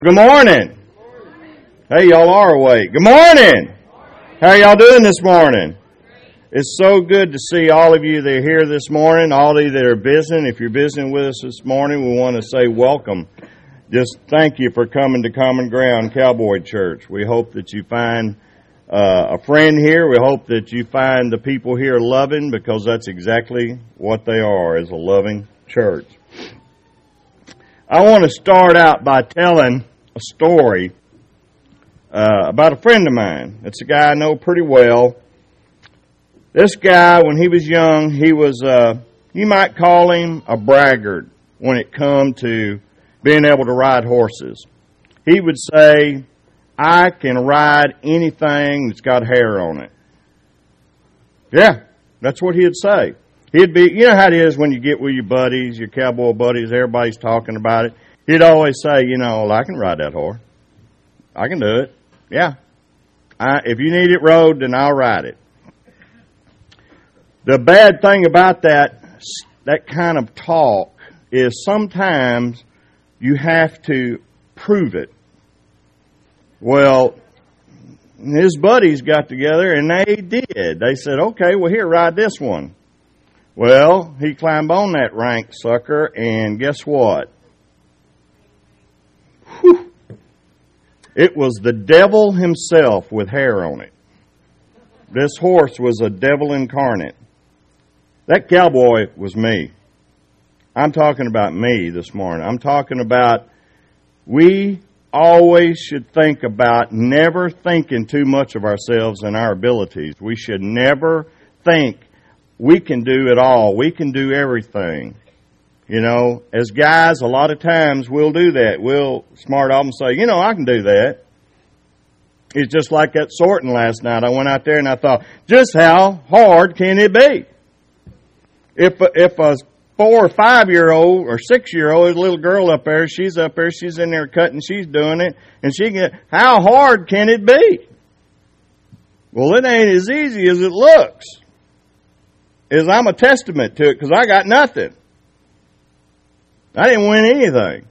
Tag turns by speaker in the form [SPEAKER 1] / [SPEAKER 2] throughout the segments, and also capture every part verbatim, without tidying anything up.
[SPEAKER 1] Good morning. Hey, y'all are awake. Good morning. How are y'all doing this morning? It's so good to see all of you that are here this morning, all of you that are visiting. If you're visiting with us this morning, we want to say welcome. Just thank you for coming to Common Ground Cowboy Church. We hope that you find uh, a friend here. We hope that you find the people here loving, because that's exactly what they are, is a loving church. I want to start out by telling a story uh, about a friend of mine. It's a guy I know pretty well. This guy, when he was young, he was, uh, you might call him a braggart when it come to being able to ride horses. He would say, I can ride anything that's got hair on it. Yeah, that's what he'd say. He'd be, you know how it is when you get with your buddies, your cowboy buddies, everybody's talking about it. He'd always say, you know, well, I can ride that horse. I can do it. Yeah. I, if you need it rode, then I'll ride it. The bad thing about that, that kind of talk is sometimes you have to prove it. Well, his buddies got together and they did. They said, okay, well, here, ride this one. Well, he climbed on that rank sucker, and guess what? Whew. It was the devil himself with hair on it. This horse was a devil incarnate. That cowboy was me. I'm talking about me this morning. I'm talking about we always should think about never thinking too much of ourselves and our abilities. We should never think we can do it all. We can do everything. You know, as guys, a lot of times we'll do that. We'll smart off and say, you know, I can do that. It's just like that sorting last night. I went out there and I thought, just how hard can it be? If a, if a four or five-year-old or six-year-old little girl up there, she's up there, she's in there cutting, she's doing it, and she can, how hard can it be? Well, it ain't as easy as it looks. Is I'm a testament to it, because I got nothing. I didn't win anything.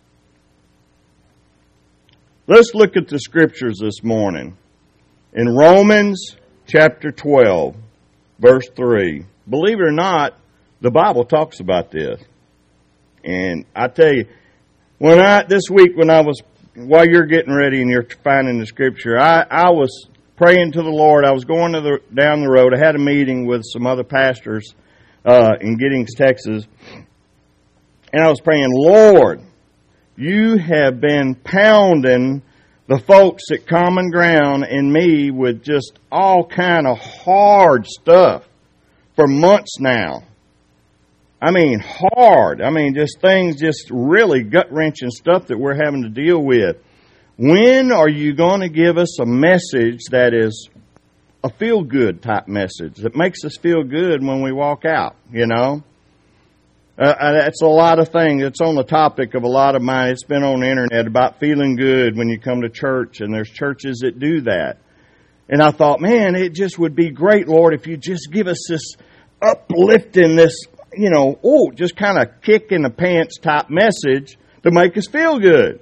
[SPEAKER 1] Let's look at the scriptures this morning. In Romans chapter twelve, verse three. Believe it or not, the Bible talks about this. And I tell you, when I this week when I was, while you're getting ready and you're finding the scripture, I, I was praying to the Lord. I was going to the, down the road. I had a meeting with some other pastors uh, in Giddings, Texas. And I was praying, Lord, you have been pounding the folks at Common Ground and me with just all kind of hard stuff for months now. I mean, hard. I mean, just things, just really gut-wrenching stuff that we're having to deal with. When are you going to give us a message that is a feel-good type message that makes us feel good when we walk out, you know? Uh, that's a lot of things. It's on the topic of a lot of mine. It's been on the internet about feeling good when you come to church, and there's churches that do that. And I thought, man, it just would be great, Lord, if you just give us this uplifting, this, you know, oh, just kind of kick in the pants type message to make us feel good.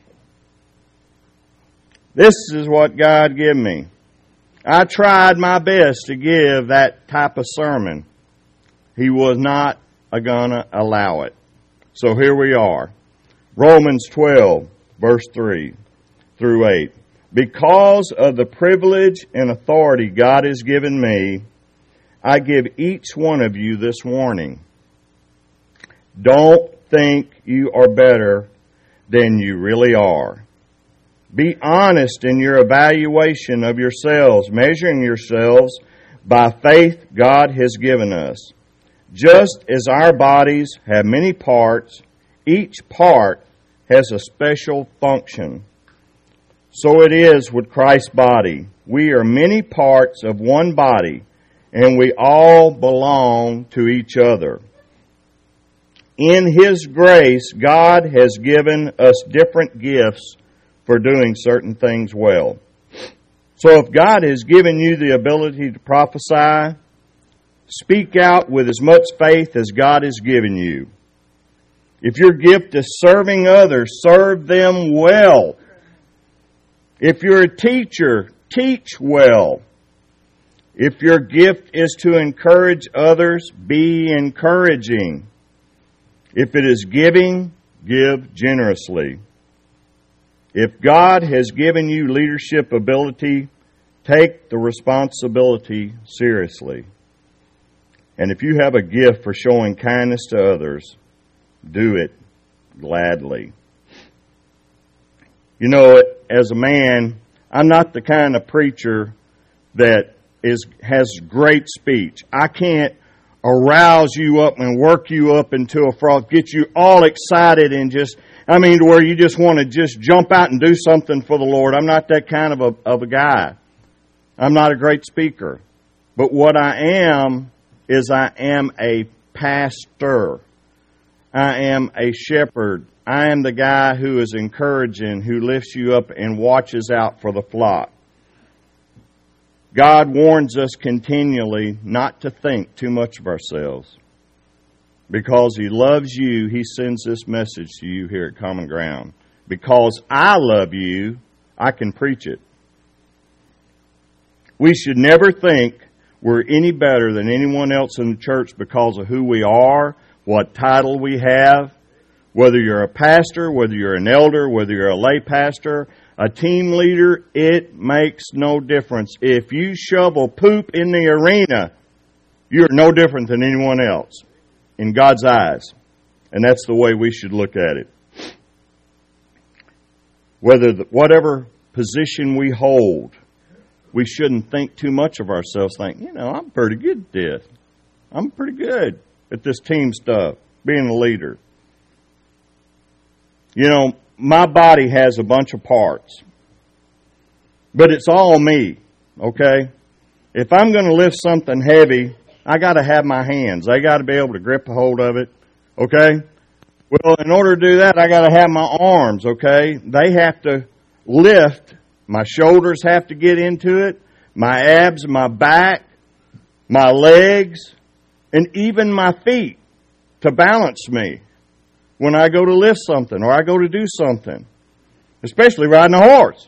[SPEAKER 1] This is what God gave me. I tried my best to give that type of sermon. He was not gonna allow it. So here we are. Romans twelve, verse three through eight. Because of the privilege and authority God has given me, I give each one of you this warning. Don't think you are better than you really are. Be honest in your evaluation of yourselves, measuring yourselves by faith God has given us. Just as our bodies have many parts, each part has a special function. So it is with Christ's body. We are many parts of one body, and we all belong to each other. In His grace, God has given us different gifts for doing certain things well. So if God has given you the ability to prophesy, speak out with as much faith as God has given you. If your gift is serving others, serve them well. If you're a teacher, teach well. If your gift is to encourage others, be encouraging. If it is giving, give generously. If God has given you leadership ability, take the responsibility seriously. And if you have a gift for showing kindness to others, do it gladly. You know, as a man, I'm not the kind of preacher that is has great speech. I can't arouse you up and work you up into a froth, get you all excited and just, I mean, to where you just want to just jump out and do something for the Lord. I'm not that kind of a, of a guy. I'm not a great speaker. But what I am is I am a pastor. I am a shepherd. I am the guy who is encouraging, who lifts you up and watches out for the flock. God warns us continually not to think too much of ourselves. Because He loves you, He sends this message to you here at Common Ground. Because I love you, I can preach it. We should never think we're any better than anyone else in the church because of who we are, what title we have. Whether you're a pastor, whether you're an elder, whether you're a lay pastor, a team leader, it makes no difference. If you shovel poop in the arena, you're no different than anyone else in God's eyes. And that's the way we should look at it. Whether the, whatever position we hold, we shouldn't think too much of ourselves. Think, you know, I'm pretty good at this. I'm pretty good at this team stuff, being a leader. You know, my body has a bunch of parts, but it's all me, okay? If I'm going to lift something heavy, I got to have my hands. I got to be able to grip a hold of it, okay? Well, in order to do that, I got to have my arms, okay? They have to lift. My shoulders have to get into it, my abs, my back, my legs, and even my feet to balance me when I go to lift something or I go to do something, especially riding a horse.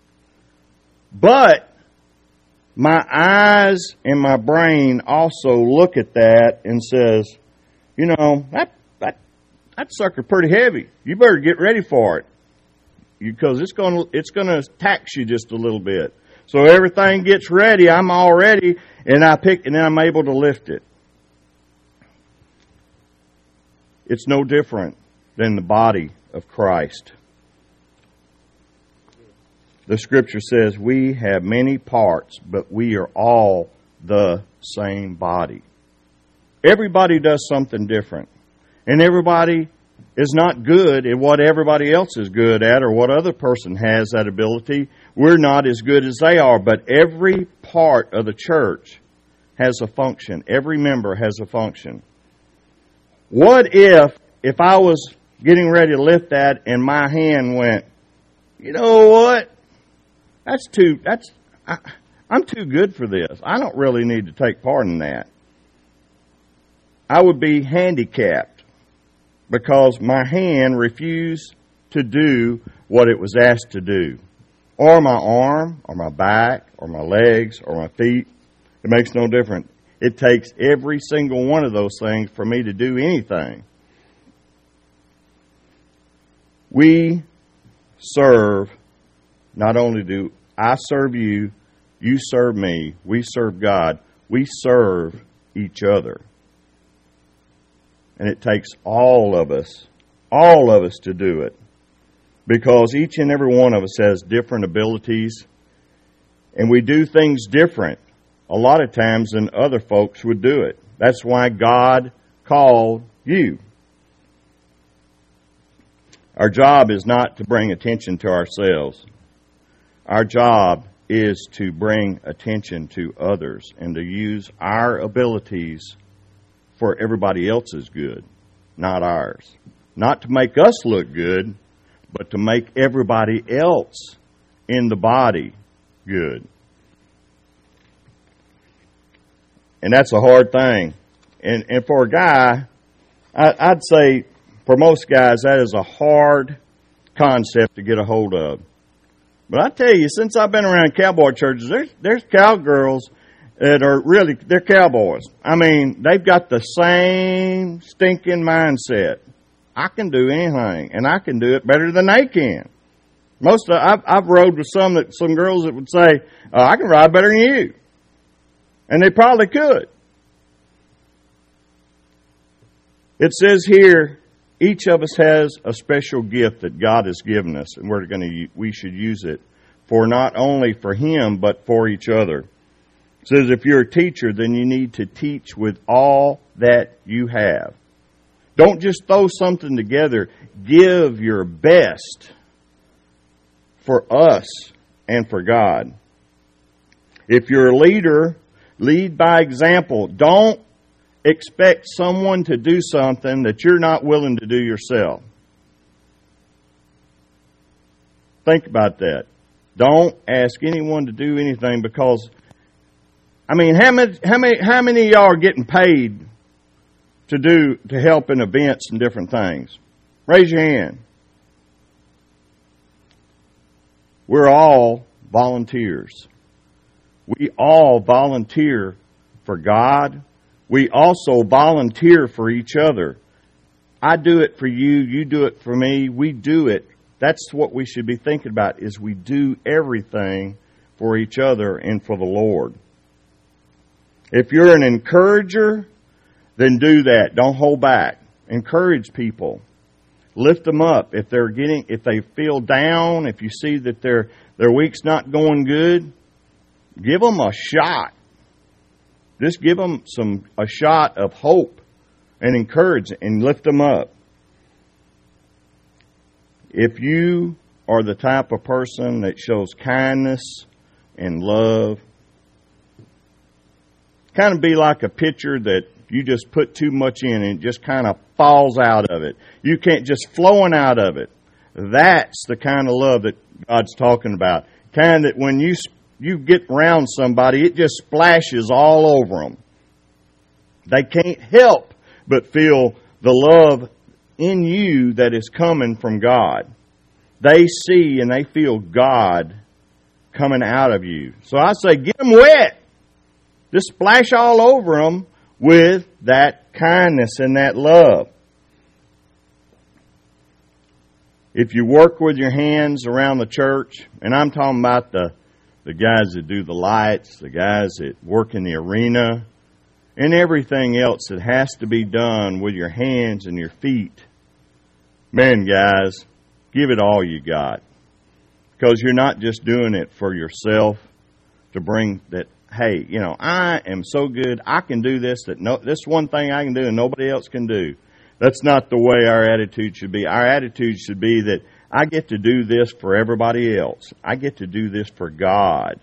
[SPEAKER 1] But my eyes and my brain also look at that and says, you know, that that that sucker pretty heavy. You better get ready for it because it's going to it's going to tax you just a little bit. So everything gets ready. I'm all ready, and I pick, and then I'm able to lift it. It's no different than the body of Christ. The Scripture says we have many parts, but we are all the same body. Everybody does something different. And everybody is not good at what everybody else is good at or what other person has that ability. We're not as good as they are, but every part of the church has a function. Every member has a function. What if, if I was getting ready to lift that and my hand went, you know what? That's too, that's, I, I'm too good for this. I don't really need to take part in that. I would be handicapped because my hand refused to do what it was asked to do. Or my arm, or my back, or my legs, or my feet. It makes no difference. It takes every single one of those things for me to do anything. We serve, not only do I serve you, you serve me, we serve God, we serve each other. And it takes all of us, all of us to do it. Because each and every one of us has different abilities. And we do things different a lot of times than other folks would do it. That's why God called you. Our job is not to bring attention to ourselves. Our job is to bring attention to others and to use our abilities for everybody else's good, not ours. Not to make us look good, but to make everybody else in the body good. And that's a hard thing. And and for a guy, I, I'd say For most guys, that is a hard concept to get a hold of. But I tell you, since I've been around cowboy churches, there's, there's cowgirls that are really, they're cowboys. I mean, they've got the same stinking mindset. I can do anything, and I can do it better than they can. Most of, I've, I've rode with some that some girls that would say, oh, I can ride better than you. And they probably could. It says here, each of us has a special gift that God has given us, and we're going to we should use it for not only for Him but for each other. It says if you're a teacher, then you need to teach with all that you have. Don't just throw something together. Give your best for us and for God. If you're a leader, lead by example. Don't expect someone to do something that you're not willing to do yourself. Think about that. Don't ask anyone to do anything because, I mean, how many, how many, how many of y'all are getting paid to do, to help in events and different things? Raise your hand. We're all volunteers. We all volunteer for God. We also volunteer for each other. I do it for you. You do it for me. We do it. That's what we should be thinking about, is we do everything for each other and for the Lord. If you're an encourager, then do that. Don't hold back. Encourage people. Lift them up. If they're getting, if they feel down, if you see that their their week's not going good, give them a shot. Just give them some a shot of hope and encourage and lift them up. If you are the type of person that shows kindness and love, kind of be like a pitcher that you just put too much in and it just kind of falls out of it. You can't just flowing out of it. That's the kind of love that God's talking about. Kind that when you you get around somebody, it just splashes all over them. They can't help but feel the love in you that is coming from God. They see and they feel God coming out of you. So I say, get them wet. Just splash all over them with that kindness and that love. If you work with your hands around the church, and I'm talking about the, the guys that do the lights, the guys that work in the arena, and everything else that has to be done with your hands and your feet, man, guys, give it all you got. Because you're not just doing it for yourself to bring that, hey, you know, I am so good, I can do this, that no, this one thing I can do and nobody else can do. That's not the way our attitude should be. Our attitude should be that I get to do this for everybody else. I get to do this for God.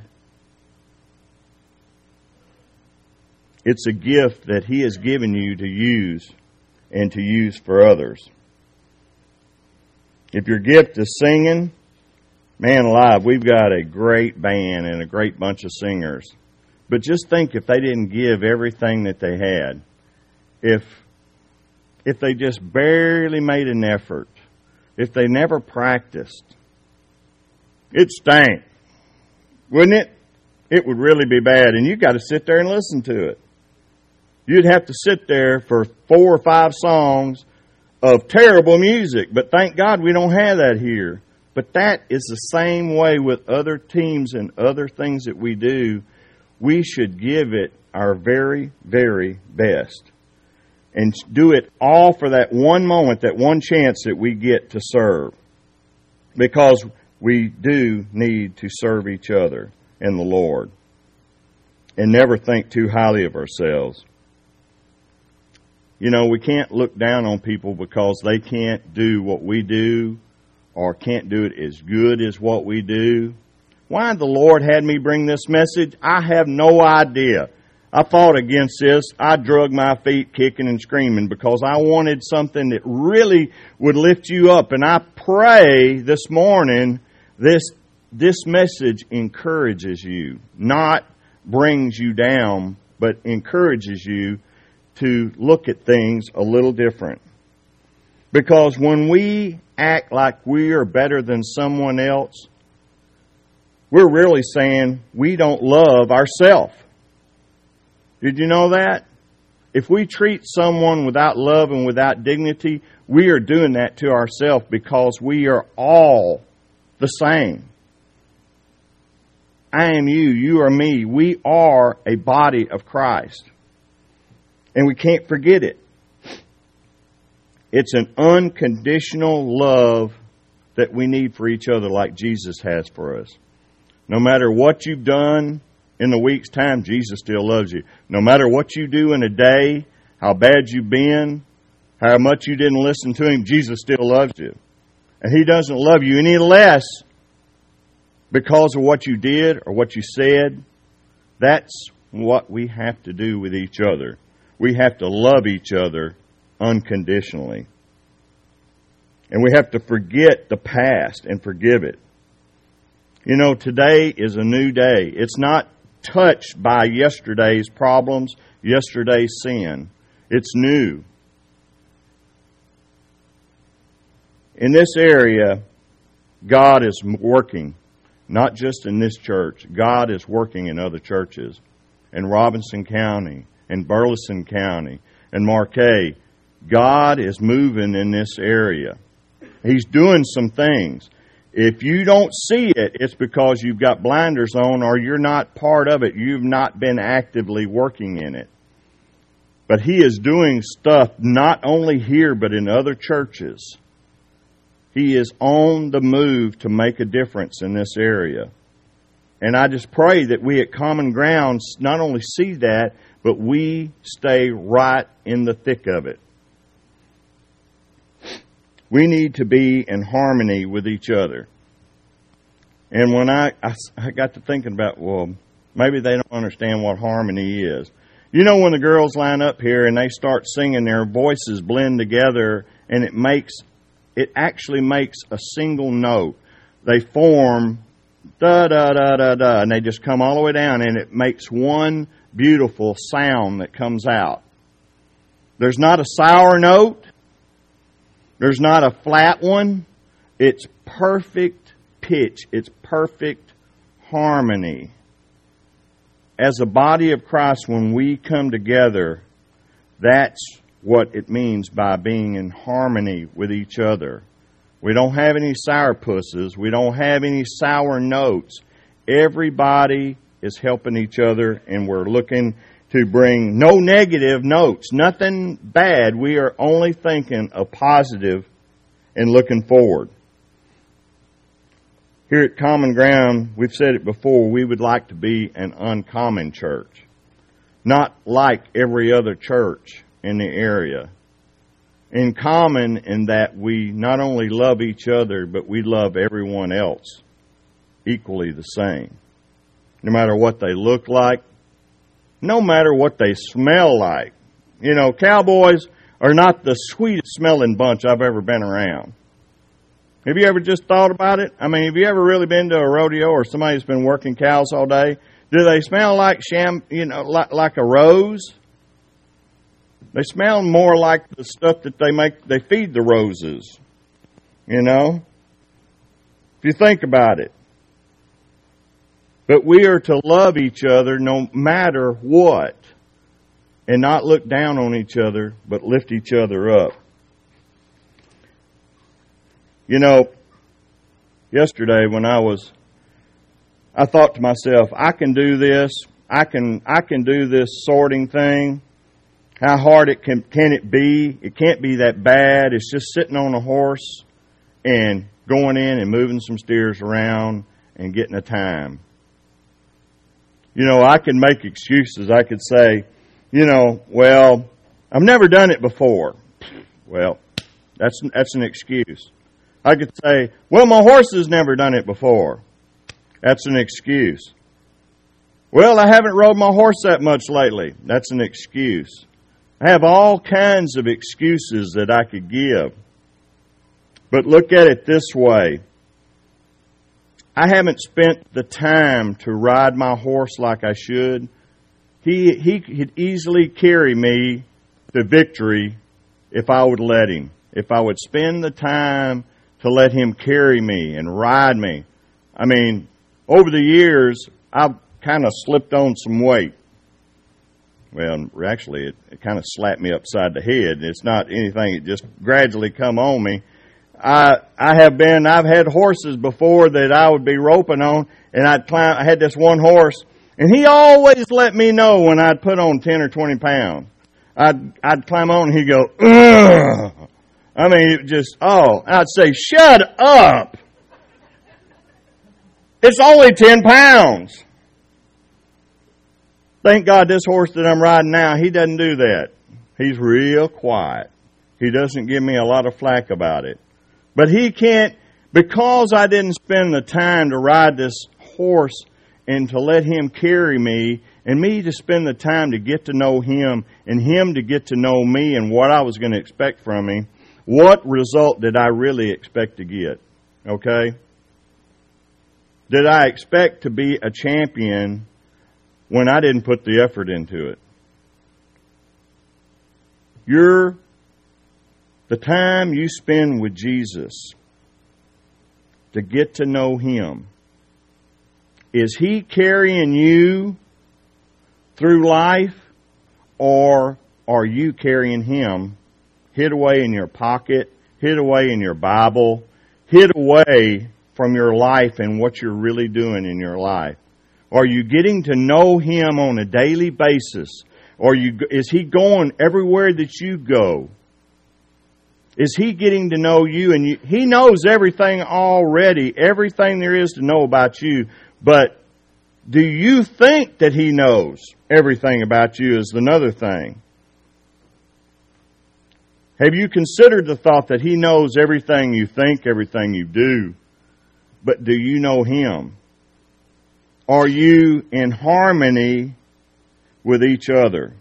[SPEAKER 1] It's a gift that He has given you to use and to use for others. If your gift is singing, man alive, we've got a great band and a great bunch of singers. But just think if they didn't give everything that they had, if if they just barely made an effort, if they never practiced, it'd stank, wouldn't it? It would really be bad, and you got to sit there and listen to it. You'd have to sit there for four or five songs of terrible music, but thank God we don't have that here. But that is the same way with other teams and other things that we do. We should give it our very, very best. And do it all for that one moment, that one chance that we get to serve. Because we do need to serve each other and the Lord. And never think too highly of ourselves. You know, we can't look down on people because they can't do what we do or can't do it as good as what we do. Why the Lord had me bring this message, I have no idea. I fought against this. I drug my feet kicking and screaming because I wanted something that really would lift you up. And I pray this morning this this message encourages you, not brings you down, but encourages you to look at things a little different. Because when we act like we are better than someone else, we're really saying we don't love ourselves. Did you know that? If we treat someone without love and without dignity, we are doing that to ourselves because we are all the same. I am you, you are me. We are a body of Christ. And we can't forget it. It's an unconditional love that we need for each other like Jesus has for us. No matter what you've done in the week's time, Jesus still loves you. No matter what you do in a day, how bad you've been, how much you didn't listen to Him, Jesus still loves you. And He doesn't love you any less because of what you did or what you said. That's what we have to do with each other. We have to love each other unconditionally. And we have to forget the past and forgive it. You know, today is a new day. It's not touched by yesterday's problems, yesterday's sin. It's new. In this area, God is working, not just in this church. God is working in other churches, in Robinson County, in Burleson County, in Marquette. God is moving in this area. He's doing some things. If you don't see it, it's because you've got blinders on or you're not part of it. You've not been actively working in it. But He is doing stuff not only here but in other churches. He is on the move to make a difference in this area. And I just pray that we at Common Ground not only see that, but we stay right in the thick of it. We need to be in harmony with each other. And when I, I, I got to thinking about, well, maybe they don't understand what harmony is. You know, when the girls line up here and they start singing, their voices blend together and it makes, it actually makes a single note. They form da da da da da, and they just come all the way down and it makes one beautiful sound that comes out. There's not a sour note. There's not a flat one. It's perfect pitch. It's perfect harmony. As a body of Christ, when we come together, that's what it means by being in harmony with each other. We don't have any sourpusses. We don't have any sour notes. Everybody is helping each other, and we're looking to bring no negative notes, nothing bad. We are only thinking of positive and looking forward. Here at Common Ground, we've said it before, we would like to be an uncommon church. Not like every other church in the area. In common in that we not only love each other, but we love everyone else equally the same. No matter what they look like, no matter what they smell like. You know, cowboys are not the sweetest smelling bunch I've ever been around. Have you ever just thought about it? I mean, have you ever really been to a rodeo or somebody who's been working cows all day? Do they smell like sham, you know, like, like a rose? They smell more like the stuff that they make, they feed the roses. You know? If you think about it. But we are to love each other no matter what. And not look down on each other, but lift each other up. You know, yesterday when I was, I thought to myself, I can do this. I can, I can do this sorting thing. How hard it can, can it be? It can't be that bad. It's just sitting on a horse and going in and moving some steers around and getting a time. You know, I can make excuses. I could say, you know, well, I've never done it before. Well, that's that's an excuse. I could say, well, my horse has never done it before. That's an excuse. Well, I haven't rode my horse that much lately. That's an excuse. I have all kinds of excuses that I could give. But look at it this way. I haven't spent the time to ride my horse like I should. He he could easily carry me to victory if I would let him. if I would spend the time to let Him carry me and ride me. I mean, over the years, I've kind of slipped on some weight. Well, actually, it, it kind of slapped me upside the head. It's not anything, it just gradually come on me. I I have been, I've had horses before that I would be roping on, and I'd climb, I had this one horse, and he always let me know when I'd put on ten or twenty pounds. I'd, I'd climb on and he'd go, ugh. I mean, it just, oh, I'd say, shut up. It's only ten pounds. Thank God this horse that I'm riding now, he doesn't do that. He's real quiet. He doesn't give me a lot of flack about it. But he can't, because I didn't spend the time to ride this horse and to let him carry me, and me to spend the time to get to know him, and him to get to know me and what I was going to expect from him, what result did I really expect to get? Okay? Did I expect to be a champion when I didn't put the effort into it? You're, the time you spend with Jesus to get to know Him, is He carrying you through life, or are you carrying Him hid away in your pocket, hid away in your Bible, hid away from your life and what you're really doing in your life? Are you getting to know Him on a daily basis? Or you, is He going everywhere that you go? Is He getting to know you? And you, He knows everything already, everything there is to know about you. But do you think that He knows everything about you is another thing. Have you considered the thought that He knows everything you think, everything you do? But do you know Him? Are you in harmony with each other?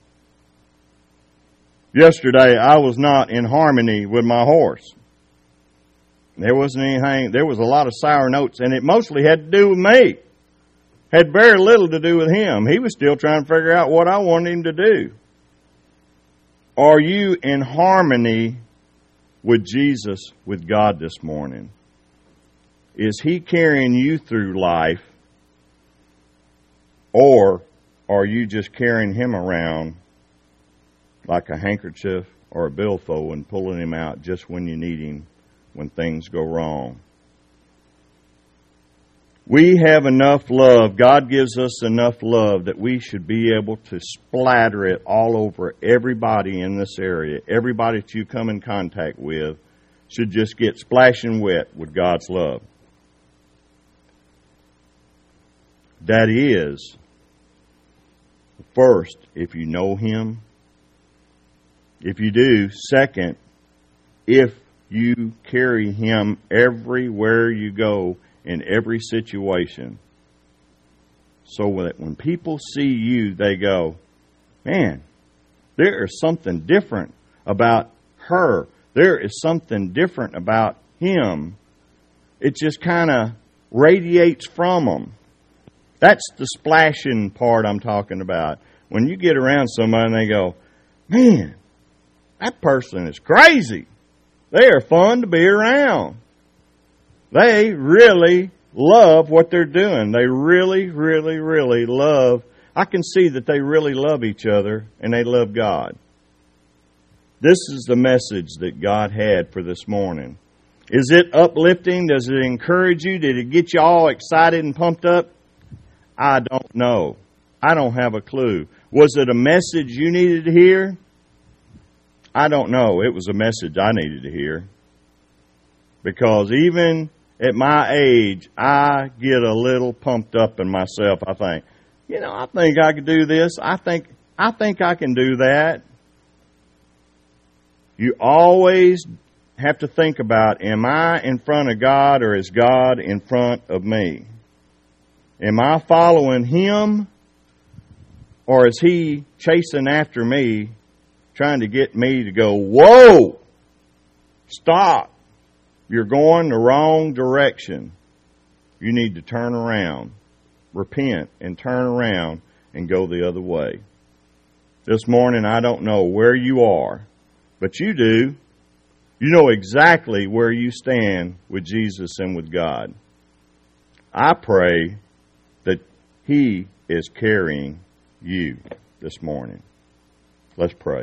[SPEAKER 1] Yesterday, I was not in harmony with my horse. There wasn't anything, there was a lot of sour notes, and it mostly had to do with me. Had very little to do with him. He was still trying to figure out what I wanted him to do. Are you in harmony with Jesus, with God this morning? Is He carrying you through life, or are you just carrying Him around like a handkerchief or a billfold and pulling Him out just when you need Him, when things go wrong? We have enough love. God gives us enough love that we should be able to splatter it all over everybody in this area. Everybody that you come in contact with should just get splashing wet with God's love. That is, first, if you know Him. If you do, second, if you carry Him everywhere you go, in every situation, so that when people see you, they go, man, there is something different about her. There is something different about him. It just kind of radiates from them. That's the splashing part I'm talking about. When you get around somebody and they go, man, that person is crazy. They are fun to be around. They really love what they're doing. They really, really, really love. I can see that they really love each other and they love God. This is the message that God had for this morning. Is it uplifting? Does it encourage you? Did it get you all excited and pumped up? I don't know. I don't have a clue. Was it a message you needed to hear? I don't know. It was a message I needed to hear. Because even at my age, I get a little pumped up in myself. I think, you know, I think I could do this. I think, I think I can do that. You always have to think about, am I in front of God or is God in front of me? Am I following Him or is He chasing after me, trying to get me to go, whoa, stop. You're going the wrong direction. You need to turn around, repent, and turn around and go the other way. This morning, I don't know where you are, but you do. You know exactly where you stand with Jesus and with God. I pray that He is carrying you this morning. Let's pray.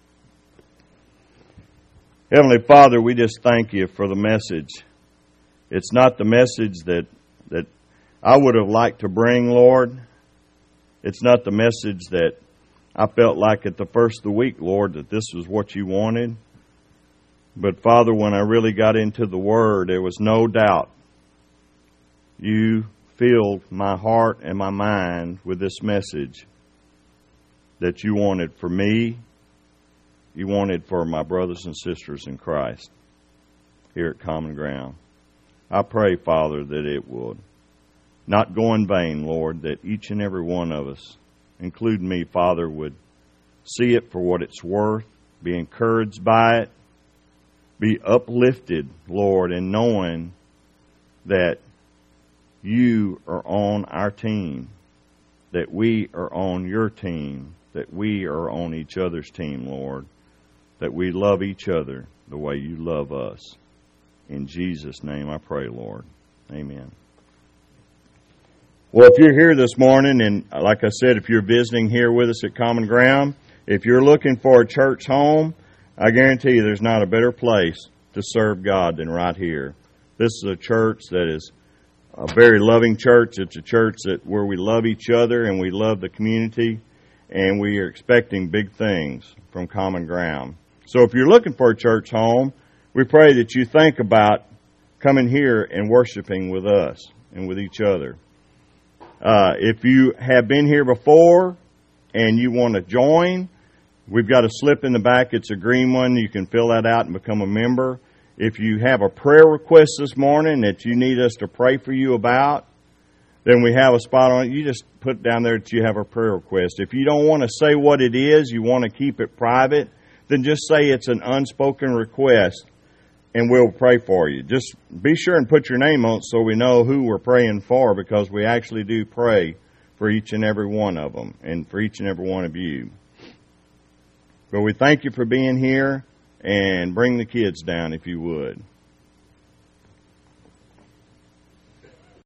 [SPEAKER 1] Heavenly Father, we just thank you for the message. It's not the message that, that I would have liked to bring, Lord. It's not the message that I felt like at the first of the week, Lord, that this was what you wanted. But Father, when I really got into the Word, there was no doubt you filled my heart and my mind with this message that you wanted for me, you wanted for my brothers and sisters in Christ here at Common Ground. I pray, Father, that it would not go in vain, Lord, that each and every one of us, including me, Father, would see it for what it's worth, be encouraged by it, be uplifted, Lord, in knowing that you are on our team, that we are on your team, that we are on each other's team, Lord, that we love each other the way you love us. In Jesus' name I pray, Lord. Amen. Well, if you're here this morning, and like I said, if you're visiting here with us at Common Ground, if you're looking for a church home, I guarantee you there's not a better place to serve God than right here. This is a church that is a very loving church. It's a church that where we love each other and we love the community, and we are expecting big things from Common Ground. So if you're looking for a church home, we pray that you think about coming here and worshiping with us and with each other. Uh, if you have been here before and you want to join, we've got a slip in the back. It's a green one. You can fill that out and become a member. If you have a prayer request this morning that you need us to pray for you about, then we have a spot on it. You just put down there that you have a prayer request. If you don't want to say what it is, you want to keep it private, then just say it's an unspoken request, and we'll pray for you. Just be sure and put your name on it so we know who we're praying for, because we actually do pray for each and every one of them and for each and every one of you. But we thank you for being here, and bring the kids down if you would.